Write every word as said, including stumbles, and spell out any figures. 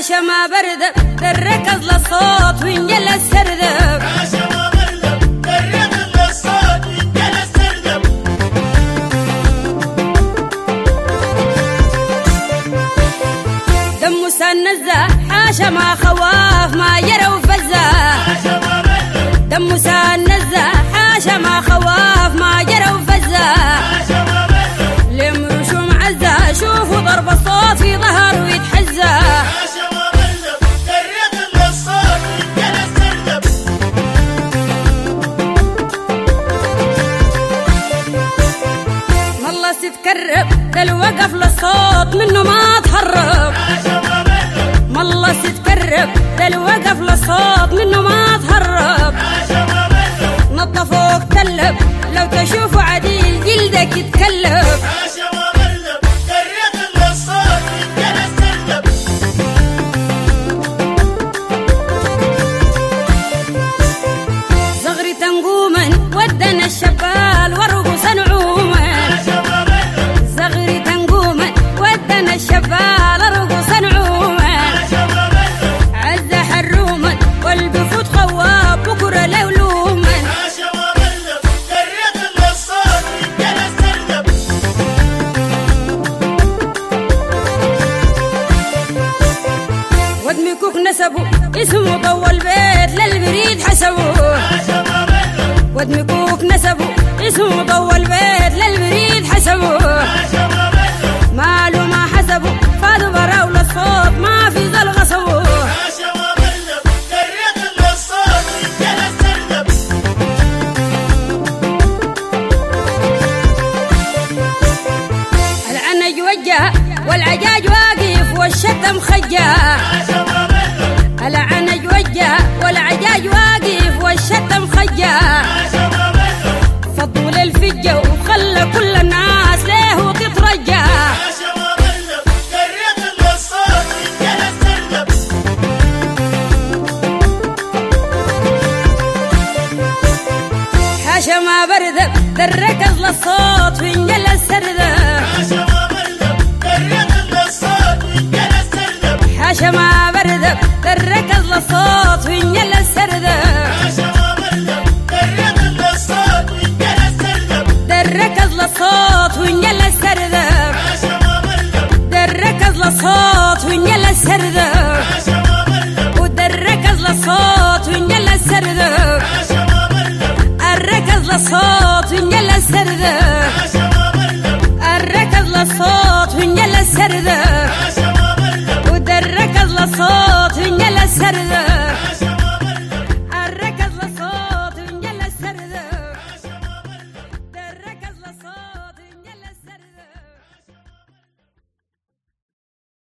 حاشا ما بردب دركز للصوت وينجل السردب حاشا ما بردب دركز للصوت وينجل السردب دم سنزة حاشا ما خواف ما يروا فزة حاشا ما بردب دم سنزة حاشا ما خواف ما يروا فزة حاشا ما بردب لمرشوا معزة شوفوا ضرب الصوت في ظهر ويتحزة حاشا ما بردب دركز للصوت وينجل السردب والله ستكرب ده الوقف للصوت منه ما تهرب حاشا ما بردب والله ستكرب ده الوقف للصوت منه ما تهرب حاشا ما بردب نطفوك تلب لو تشوفوا عديل جلدك يتكلب حاشا ما بردب دركز للصوت وينجل السردب زغري تنقوما ودنا الشبال ورقص نعوما حاشا ما بردب زغري تنقوما ودنا الشبال ورقص نعوما حاشا ما بردب عز حروما والبفوت خواب بكره لولوما حاشا ما بردب دركز للصوت وينجل السردب ودمكوك نسبوا اسمه طول بيت للبريد حسبوه حاشا ما بردب ودمكوك نسبوا اسمه طول بيت للبريد حسبوه حاشا ما بردب ماله ما حسبوا فادوا براو للصوت ما في ذا الغصبوه حاشا ما بردب دركز للصوت وينجل السردب العنج وجه والعجاج واقف والشتم خجه حاشا ما بردب العنج وجه والعجاج واقف والشتم خجه حاشا ما بردب فضوا للفجه وخلى كل الناس ليه تترجى حاشا ما بردب دركز للصوت وينجل السردب حاشا ما بردب دركز للصوت وينجل السردب حاشا ما بردب دركز للصوت وينجل السردب حاشا ما بردب دركز للصوت وينجل السردب حاشا ما بردب دركز للصوت وينجل السردب دركز للصوت وينجل السردب حاشا ما بردب دركز للصوت وينجل السردب حاشا ما بردب ودركز للصوت وينجل السردب حاشا ما بردب الركز للصوت وينجل السردب حاشا ما بردب الركز للصوت وينجل السردب حاشا ما بردب ودركز للصوت وينجل السردب